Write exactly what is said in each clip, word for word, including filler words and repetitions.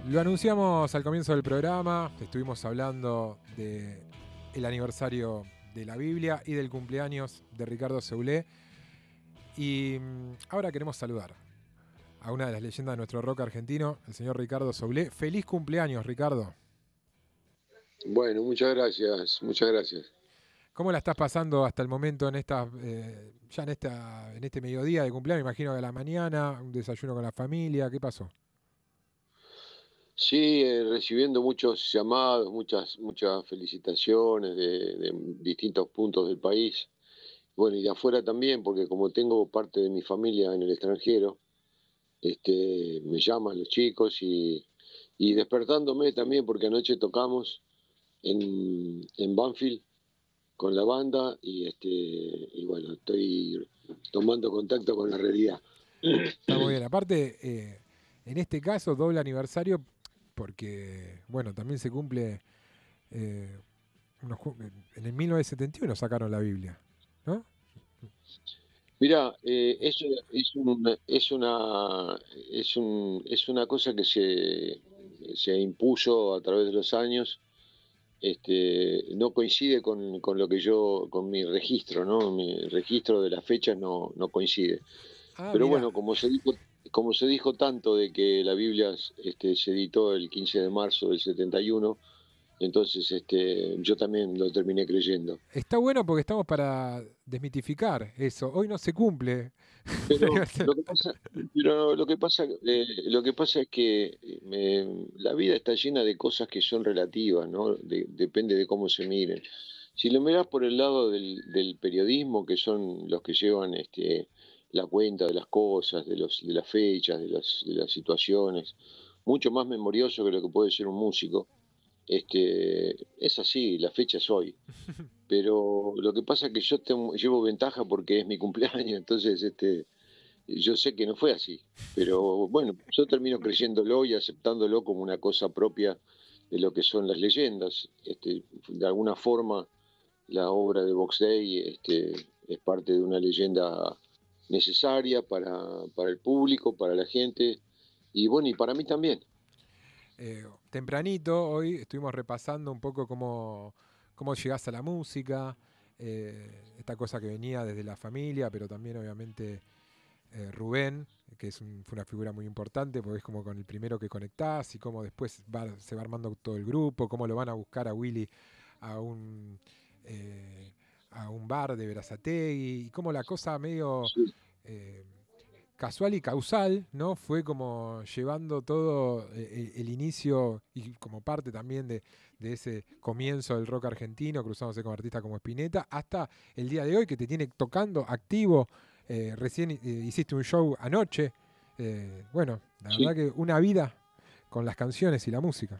Lo anunciamos al comienzo del programa, estuvimos hablando del aniversario de la Biblia y del cumpleaños de Ricardo Soulé. Y ahora queremos saludar a una de las leyendas de nuestro rock argentino, el señor Ricardo Soulé. Feliz cumpleaños, Ricardo. Bueno, muchas gracias, muchas gracias. ¿Cómo la estás pasando hasta el momento en esta, eh, ya en esta, en este mediodía de cumpleaños? Me imagino que a la mañana, un desayuno con la familia, ¿qué pasó? Sí, eh, recibiendo muchos llamados, muchas, muchas felicitaciones de, de distintos puntos del país. Bueno, y de afuera también, porque como tengo parte de mi familia en el extranjero, este, me llaman los chicos y, y despertándome también, porque anoche tocamos en, en Banfield con la banda y, este, y bueno, estoy tomando contacto con la realidad. Está muy bien. Aparte, eh, en este caso, doble aniversario, porque, bueno, también se cumple, eh, unos, en el mil novecientos setenta y uno sacaron la Biblia, ¿no? Mira, eh, eso es una, es una, es un, es una cosa que se, se impuso a través de los años. Este, no coincide con, con lo que yo, con mi registro, ¿no? Mi registro de las fechas no, no coincide. Ah, Pero mira. bueno, como se dijo, como se dijo tanto de que la Biblia este, se editó el quince de marzo del setenta y uno, entonces este, yo también lo terminé creyendo. Está bueno porque estamos para desmitificar eso. Hoy no se cumple. Pero lo que pasa, pero lo que pasa, eh, lo que pasa es que eh, me- la vida está llena de cosas que son relativas, ¿no? De- depende de cómo se miren. Si lo mirás por el lado del, del periodismo, que son los que llevan este, la cuenta de las cosas, de los, de las fechas, de las, de las situaciones, mucho más memorioso que lo que puede ser un músico, este, es así, la fecha es hoy. Pero lo que pasa es que yo tengo- llevo ventaja porque es mi cumpleaños, entonces este yo sé que no fue así, pero bueno, yo termino creyéndolo y aceptándolo como una cosa propia de lo que son las leyendas. Este, de alguna forma, la obra de Box Day este, es parte de una leyenda necesaria para, para el público, para la gente, y bueno, y para mí también. Eh, tempranito, hoy estuvimos repasando un poco cómo, cómo llegás a la música, eh, esta cosa que venía desde la familia, pero también obviamente eh, Rubén, que es un- fue una figura muy importante, porque es como con el primero que conectás y cómo después va- se va armando todo el grupo, cómo lo van a buscar a Willy a un, eh, a un bar de Berazategui, y cómo la cosa medio Sí, eh, casual y causal, ¿no? Fue como llevando todo eh, el inicio y como parte también de, de ese comienzo del rock argentino, cruzándose con artistas como Spinetta, hasta el día de hoy que te tiene tocando activo. Eh, recién eh, hiciste un show anoche. Eh, bueno, la verdad sí. que una vida con las canciones y la música.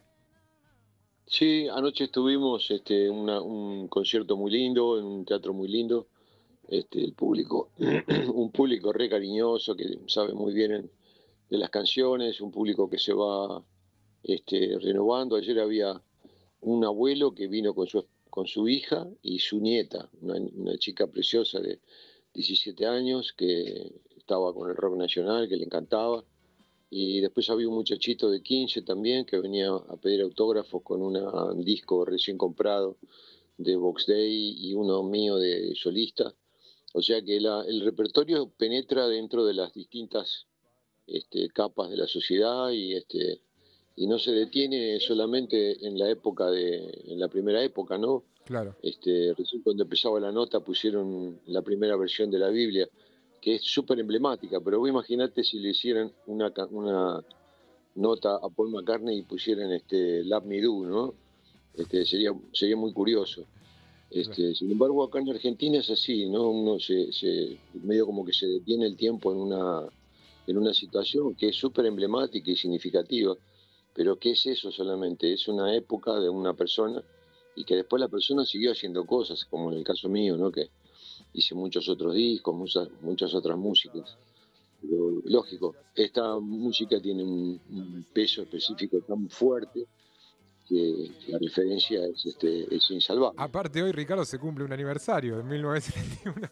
Sí, anoche estuvimos este, una- un concierto muy lindo, en un teatro muy lindo. Este, el público, un público re cariñoso que sabe muy bien en- de las canciones, un público que se va este, renovando. Ayer había un abuelo que vino con su, con su hija y su nieta, una, una chica preciosa de diecisiete años que estaba con el rock nacional, que le encantaba. Y después había un muchachito de quince también que venía a pedir autógrafos con una- un disco recién comprado de Box Day y uno mío de solista. O sea que la- el repertorio penetra dentro de las distintas este, capas de la sociedad y, este, y no se detiene solamente en la época de, en la primera época, ¿no? Claro. Este, recién cuando empezaba la nota pusieron la primera versión de la Biblia, que es súper emblemática, pero vos imaginate si le hicieran una, ca- una nota a Paul McCartney y pusieran este, Love Me Do, ¿no? Este, sería, sería muy curioso. Este, sin embargo, acá en Argentina es así, ¿no? Uno se, se- medio como que se detiene el tiempo en una, en una situación que es súper emblemática y significativa, pero ¿qué es eso solamente? Es una época de una persona y que después la persona siguió haciendo cosas, como en el caso mío, ¿no? Que hice muchos otros discos, muchas, muchas otras músicas. Pero lógico, esta música tiene un, un peso específico tan fuerte que la referencia es, este, es insalvable. Aparte hoy, Ricardo, se cumple un aniversario, en mil novecientos setenta y uno.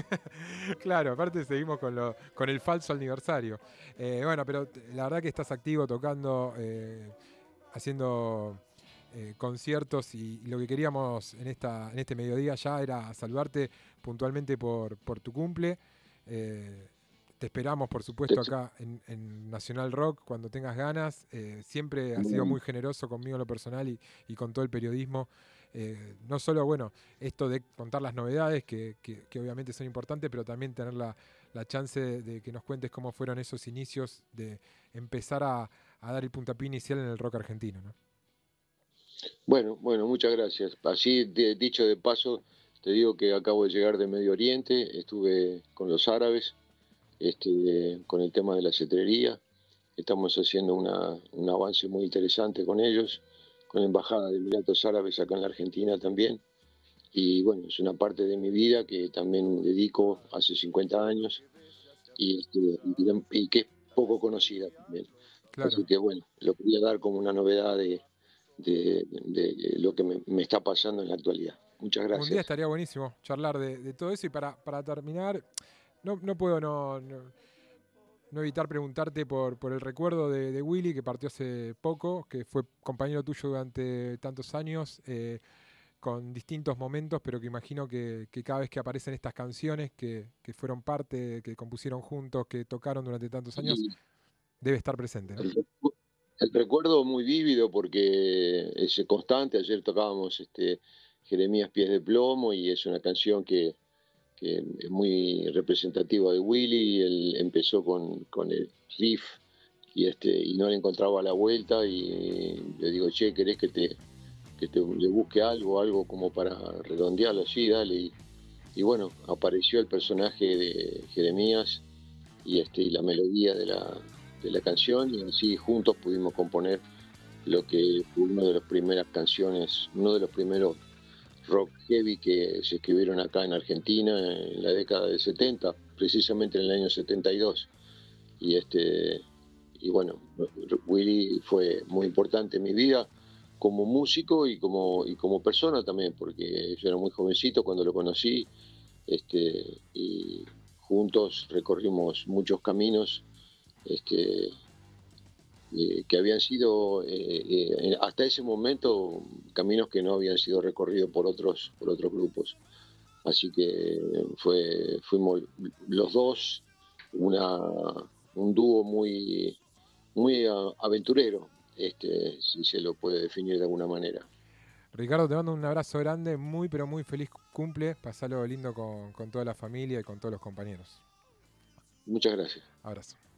Claro, aparte seguimos con, lo, con el falso aniversario. Eh, bueno, pero la verdad que estás activo tocando, eh, haciendo eh, conciertos y, y lo que queríamos en, esta, en este mediodía ya era saludarte puntualmente por, por tu cumple. Eh, te esperamos, por Te- supuesto, acá en, en Nacional Rock cuando tengas ganas. Eh, siempre has sido Bueno, muy generoso conmigo en lo personal y, y con todo el periodismo. Eh, no solo, bueno, esto de contar las novedades, que, que- que obviamente son importantes, pero también tener la, la chance de, de que nos cuentes cómo fueron esos inicios de empezar a, a dar el puntapié inicial en el rock argentino, ¿no? bueno, bueno, muchas gracias. Así, de- dicho de paso, te digo que acabo de llegar de Medio Oriente, estuve con los árabes, este, con el tema de la cetrería. Estamos haciendo una, un avance muy interesante con ellos, con la Embajada de Emiratos Árabes acá en la Argentina también. Y bueno, es una parte de mi vida que también dedico hace cincuenta años y, este, y, y que es poco conocida también. Así Claro. que bueno, lo quería dar como una novedad de, de, de lo que me, me, está pasando en la actualidad. Muchas Un día gracias. estaría buenísimo charlar de, de todo eso y para, para terminar, no, no puedo no, no, no evitar preguntarte por, por el recuerdo de, de Willy, que partió hace poco, que fue compañero tuyo durante tantos años, eh, con distintos momentos, pero que imagino que, que cada vez que aparecen estas canciones que, que fueron parte, que compusieron juntos, que tocaron durante tantos años, Y debe estar presente, ¿no? el, el recuerdo muy vívido porque es constante. Ayer tocábamos este, Jeremías Pies de Plomo y es una canción que, que es muy representativa de Willy. Él empezó con, con el riff y, este, y no le encontraba la vuelta y le digo, che, ¿querés que te, que te le busque algo, algo como para redondearlo? Sí, dale. Y, y bueno, apareció el personaje de Jeremías y, este, y la melodía de la, de la canción y así juntos pudimos componer lo que fue una de las primeras canciones, uno de los primeros rock heavy que se escribieron acá en Argentina en la década del setenta, precisamente en el año setenta y dos. Y este y bueno, Willy fue muy importante en mi vida como músico y como, y como persona también, porque yo era muy jovencito cuando lo conocí, este, y juntos recorrimos muchos caminos este, eh, que habían sido eh, eh, hasta ese momento caminos que no habían sido recorridos por otros, por otros grupos. Así que fue, fuimos los dos una, un dúo muy, muy uh, aventurero, este, si se lo puede definir de alguna manera. Ricardo, te mando un abrazo grande, muy pero muy feliz cumple, pasalo lindo con, con toda la familia y con todos los compañeros. Muchas gracias. Abrazo.